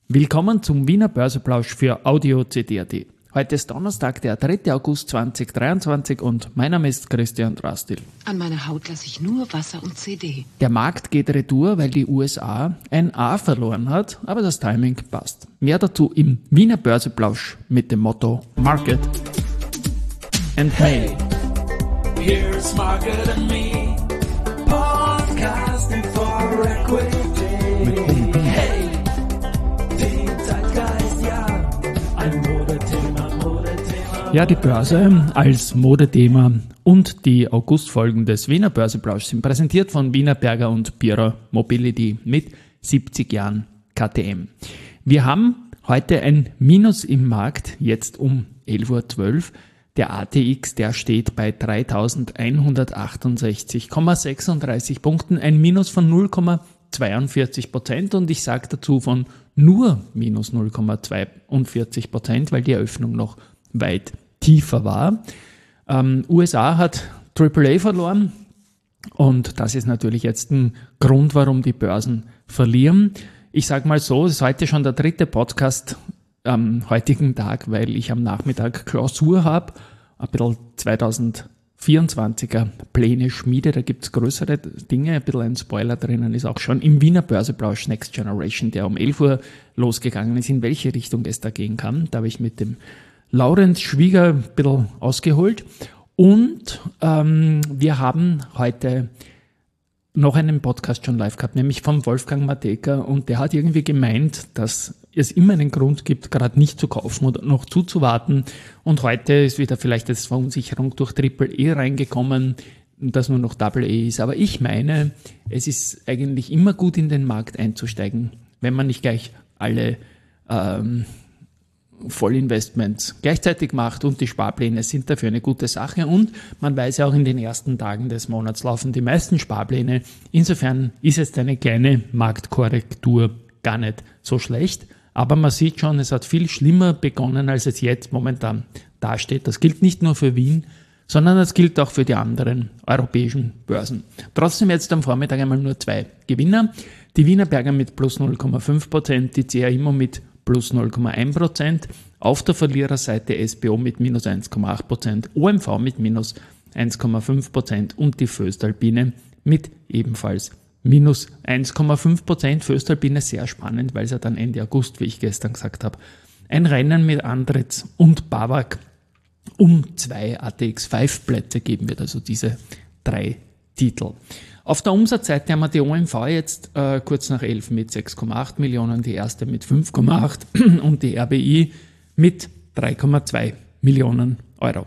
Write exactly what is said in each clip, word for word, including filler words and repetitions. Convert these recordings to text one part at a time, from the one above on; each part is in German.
Willkommen zum Wiener Börseplausch für Audio C D A T. Heute ist Donnerstag, der dritter August zweitausenddreiundzwanzig und mein Name ist Christian Drastil. An meiner Haut lasse ich nur Wasser und C D. Der Markt geht retour, weil die U S A ein A verloren hat, aber das Timing passt. Mehr dazu im Wiener Börseplausch mit dem Motto Market and Me. Here's Market and Me, podcasting for equity. Hey, den Zeitgeist, ja, ein Modethema, Modethema. Ja, die Börse als Modethema und die Augustfolgen des Wiener Börseplausch sind präsentiert von Wiener Berger und Bierer Mobility mit siebzig Jahren K T M. Wir haben heute ein Minus im Markt, jetzt um elf Uhr zwölf. Der A T X, der steht bei dreitausendeinhundertachtundsechzig Komma sechsunddreißig Punkten, ein Minus von null Komma zweiundvierzig Prozent und ich sage dazu von nur minus null Komma zweiundvierzig Prozent, weil die Eröffnung noch weit tiefer war. Ähm, U S A hat Triple A verloren und das ist natürlich jetzt ein Grund, warum die Börsen verlieren. Ich sage mal so, es ist heute schon der dritte Podcast am heutigen Tag, weil ich am Nachmittag Klausur habe, ein bisschen zweitausendvierundzwanziger Pläne schmiede, da gibt es größere Dinge, ein bisschen ein Spoiler drinnen ist auch schon im Wiener Börseplausch Next Generation, der um elf Uhr losgegangen ist, in welche Richtung es da gehen kann. Da habe ich mit dem Laurenz Schwieger ein bisschen ausgeholt und ähm, wir haben heute noch einen Podcast schon live gehabt, nämlich vom Wolfgang Matejka und der hat irgendwie gemeint, dass es immer einen Grund gibt, gerade nicht zu kaufen oder noch zuzuwarten und heute ist wieder vielleicht eine Verunsicherung durch Triple E reingekommen, dass nur noch Double E ist, aber ich meine, es ist eigentlich immer gut in den Markt einzusteigen, wenn man nicht gleich alle ähm, Vollinvestments gleichzeitig macht und die Sparpläne sind dafür eine gute Sache und man weiß ja auch, in den ersten Tagen des Monats laufen die meisten Sparpläne. Insofern ist es eine kleine Marktkorrektur gar nicht so schlecht, aber man sieht schon, es hat viel schlimmer begonnen, als es jetzt momentan dasteht. Das gilt nicht nur für Wien, sondern das gilt auch für die anderen europäischen Börsen. Trotzdem jetzt am Vormittag einmal nur zwei Gewinner. Die Wiener Berger mit plus null Komma fünf Prozent, die C A Immo mit plus null Komma eins Prozent, auf der Verliererseite S B O mit minus eins Komma acht Prozent, O M V mit minus eins Komma fünf Prozent und die Voestalpine mit ebenfalls minus eins Komma fünf Prozent. Voestalpine sehr spannend, weil es ja dann Ende August, wie ich gestern gesagt habe, ein Rennen mit Andritz und Bawag um zwei A T X fünf Plätze geben wird, also diese drei Titel. Auf der Umsatzseite haben wir die O M V jetzt äh, kurz nach elf mit sechs Komma acht Millionen, die erste mit fünf Komma acht und die R B I mit drei Komma zwei Millionen Euro.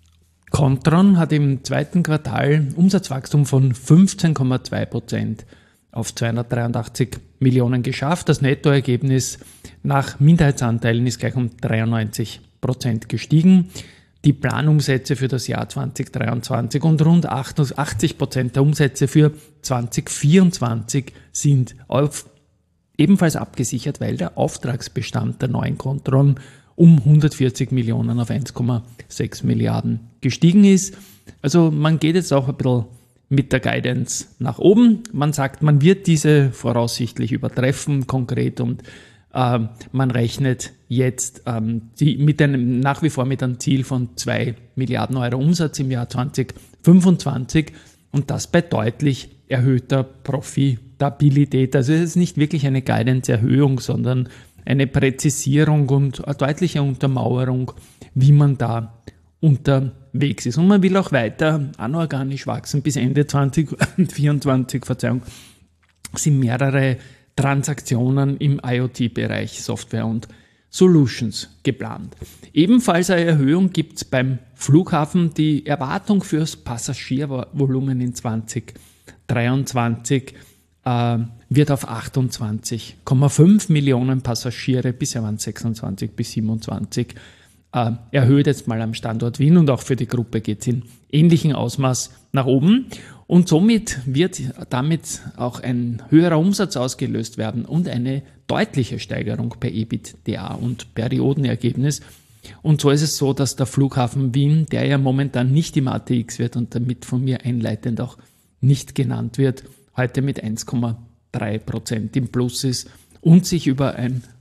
Kontron hat im zweiten Quartal Umsatzwachstum von fünfzehn Komma zwei Prozent auf zweihundertdreiundachtzig Millionen geschafft. Das Nettoergebnis nach Minderheitsanteilen ist gleich um dreiundneunzig Prozent gestiegen. Die Planumsätze für das Jahr zweitausenddreiundzwanzig und rund achtundachtzig Prozent der Umsätze für zweitausendvierundzwanzig sind auf, ebenfalls abgesichert, weil der Auftragsbestand der neuen Kontron um hundertvierzig Millionen auf eins Komma sechs Milliarden gestiegen ist. Also man geht jetzt auch ein bisschen mit der Guidance nach oben. Man sagt, man wird diese voraussichtlich übertreffen, konkret, und äh, man rechnet jetzt ähm, die, mit einem, nach wie vor mit einem Ziel von zwei Milliarden Euro Umsatz im Jahr zweitausendfünfundzwanzig und das bei deutlich erhöhter Profitabilität. Also es ist nicht wirklich eine Guidance-Erhöhung, sondern eine Präzisierung und eine deutliche Untermauerung, wie man da unterwegs ist. Und man will auch weiter anorganisch wachsen. Bis Ende zweitausendvierundzwanzig, Verzeihung, sind mehrere Transaktionen im IoT-Bereich, Software und Solutions, geplant. Ebenfalls eine Erhöhung gibt es beim Flughafen. Die Erwartung fürs Passagiervolumen in zweitausenddreiundzwanzig äh, wird auf achtundzwanzig Komma fünf Millionen Passagiere, bisher waren es sechsundzwanzig bis siebenundzwanzig, äh, erhöht jetzt mal am Standort Wien und auch für die Gruppe geht es in ähnlichem Ausmaß nach oben. Und somit wird damit auch ein höherer Umsatz ausgelöst werden und eine deutliche Steigerung bei EBITDA und Periodenergebnis. Und so ist es so, dass der Flughafen Wien, der ja momentan nicht im A T X wird und damit von mir einleitend auch nicht genannt wird, heute mit eins Komma drei Prozent im Plus ist und sich über ein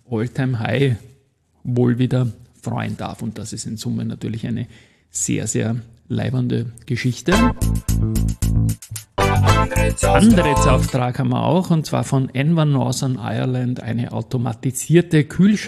All-Time-High wohl wieder freuen darf. Und das ist in Summe natürlich eine sehr, sehr leibende Geschichte. Anreizauftrag haben wir auch, und zwar von Enva Northern Ireland, eine automatisierte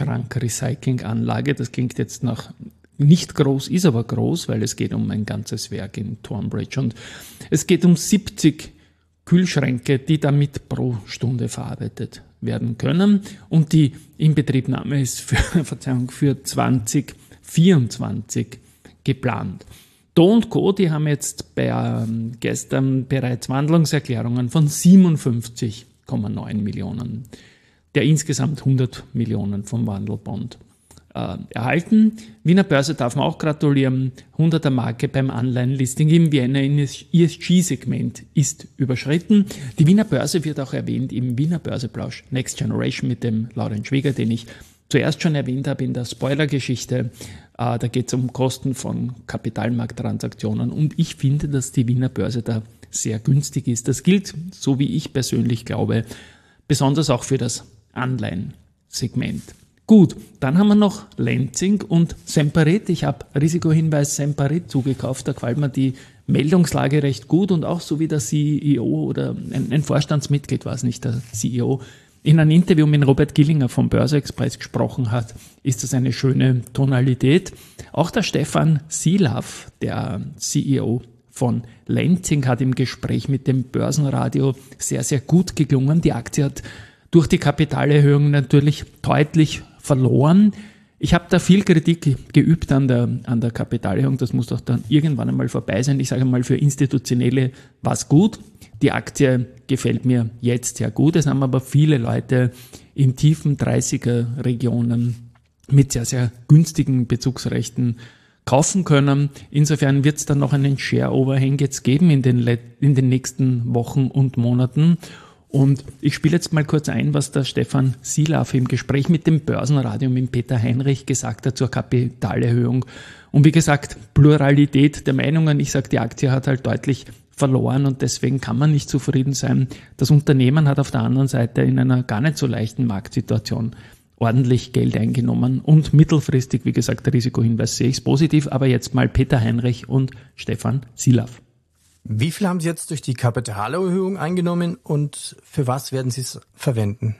Kühlschrank-Recycling-Anlage. Das klingt jetzt nach nicht groß, ist aber groß, weil es geht um ein ganzes Werk in Tonbridge. Und es geht um siebzig Kühlschränke, die damit pro Stunde verarbeitet werden können. Und die Inbetriebnahme ist für, Verzeihung, für zwanzig vierundzwanzig geplant. Do und Co., die haben jetzt bei, ähm, gestern bereits Wandlungserklärungen von siebenundfünfzig Komma neun Millionen der insgesamt hundert Millionen vom Wandelbond äh, erhalten. Wiener Börse darf man auch gratulieren. hunderter Marke beim Anleihenlisting im Vienna E S G-Segment ist überschritten. Die Wiener Börse wird auch erwähnt im Wiener Börseplausch Next Generation mit dem Lauren Schwieger, den ich zuerst schon erwähnt habe in der Spoiler-Geschichte. Da geht es um Kosten von Kapitalmarkttransaktionen, und ich finde, dass die Wiener Börse da sehr günstig ist. Das gilt, so wie ich persönlich glaube, besonders auch für das Anleihensegment. Gut, dann haben wir noch Lenzing und Semperit. Ich habe Risikohinweis Semperit zugekauft, da gefällt mir die Meldungslage recht gut, und auch so wie der C E O oder ein, ein Vorstandsmitglied, war es nicht, der C E O, in einem Interview mit Robert Gillinger vom Börse Express gesprochen hat, ist das eine schöne Tonalität. Auch der Stefan Silaff, der C E O von Lenzing, hat im Gespräch mit dem Börsenradio sehr, sehr gut geklungen. Die Aktie hat durch die Kapitalerhöhung natürlich deutlich verloren. Ich habe da viel Kritik geübt an der, an der Kapitalerhöhung. Das muss doch dann irgendwann einmal vorbei sein. Ich sage mal, für Institutionelle war es gut. Die Aktie gefällt mir jetzt sehr gut. Es haben aber viele Leute in tiefen dreißiger-Regionen mit sehr, sehr günstigen Bezugsrechten kaufen können. Insofern wird es dann noch einen Share-Overhang jetzt geben in den, in den nächsten Wochen und Monaten. Und ich spiele jetzt mal kurz ein, was der Stefan Silaff im Gespräch mit dem Börsenradio mit Peter Heinrich gesagt hat zur Kapitalerhöhung. Und wie gesagt, Pluralität der Meinungen. Ich sage, die Aktie hat halt deutlich verloren, und deswegen kann man nicht zufrieden sein. Das Unternehmen hat auf der anderen Seite in einer gar nicht so leichten Marktsituation ordentlich Geld eingenommen, und mittelfristig, wie gesagt, der Risikohinweis sehe ich es positiv. Aber jetzt mal Peter Heinrich und Stefan Silaff. Wie viel haben Sie jetzt durch die Kapitalerhöhung eingenommen, und für was werden Sie es verwenden?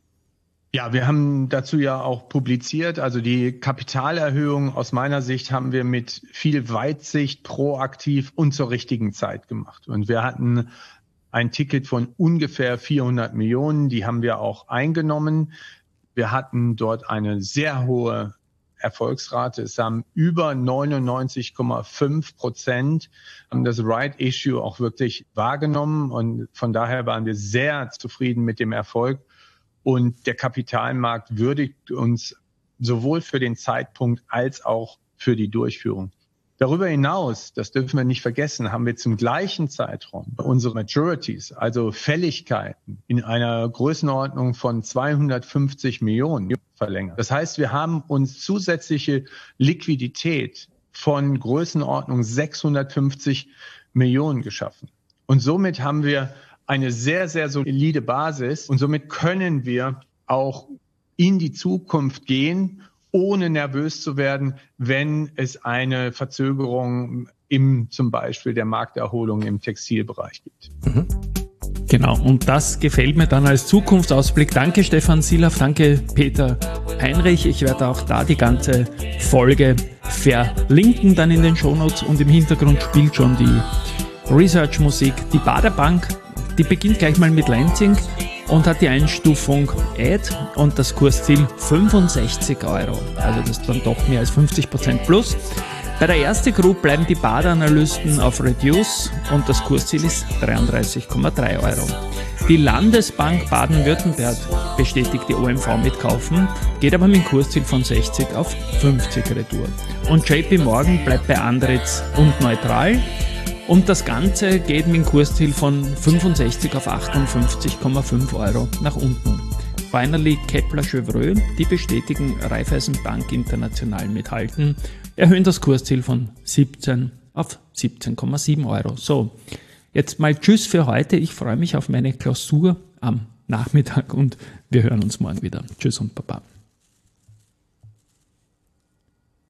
Ja, wir haben dazu ja auch publiziert. Also die Kapitalerhöhung aus meiner Sicht haben wir mit viel Weitsicht, proaktiv und zur richtigen Zeit gemacht. Und wir hatten ein Ticket von ungefähr vierhundert Millionen, die haben wir auch eingenommen. Wir hatten dort eine sehr hohe Erfolgsrate. Es haben über neunundneunzig Komma fünf Prozent haben das Right Issue auch wirklich wahrgenommen, und von daher waren wir sehr zufrieden mit dem Erfolg, und der Kapitalmarkt würdigt uns sowohl für den Zeitpunkt als auch für die Durchführung. Darüber hinaus, das dürfen wir nicht vergessen, haben wir zum gleichen Zeitraum unsere Maturities, also Fälligkeiten, in einer Größenordnung von zweihundertfünfzig Millionen verlängert. Das heißt, wir haben uns zusätzliche Liquidität von Größenordnung sechshundertfünfzig Millionen geschaffen. Und somit haben wir eine sehr, sehr solide Basis, und somit können wir auch in die Zukunft gehen, ohne nervös zu werden, wenn es eine Verzögerung im zum Beispiel der Markterholung im Textilbereich gibt. Mhm. Genau, und das gefällt mir dann als Zukunftsausblick. Danke Stefan Silaff, danke Peter Heinrich. Ich werde auch da die ganze Folge verlinken dann in den Shownotes, und im Hintergrund spielt schon die Research-Musik. Die Baderbank, die beginnt gleich mal mit Lenzing und hat die Einstufung Add und das Kursziel fünfundsechzig Euro. Also das ist dann doch mehr als fünfzig Prozent plus. Bei der Erste Group bleiben die Bader-Analysten auf Reduce und das Kursziel ist dreiunddreißig Komma drei Euro. Die Landesbank Baden-Württemberg bestätigt die O M V mit Kaufen, geht aber mit dem Kursziel von sechzig auf fünfzig Retour. Und J P Morgan bleibt bei Andritz und neutral. Und das Ganze geht mit dem Kursziel von fünfundsechzig auf achtundfünfzig Komma fünf Euro nach unten. Finally Kepler Chevreux, die bestätigen Raiffeisenbank International mithalten, erhöhen das Kursziel von siebzehn auf siebzehn Komma sieben Euro. So, jetzt mal Tschüss für heute. Ich freue mich auf meine Klausur am Nachmittag und wir hören uns morgen wieder. Tschüss und Baba.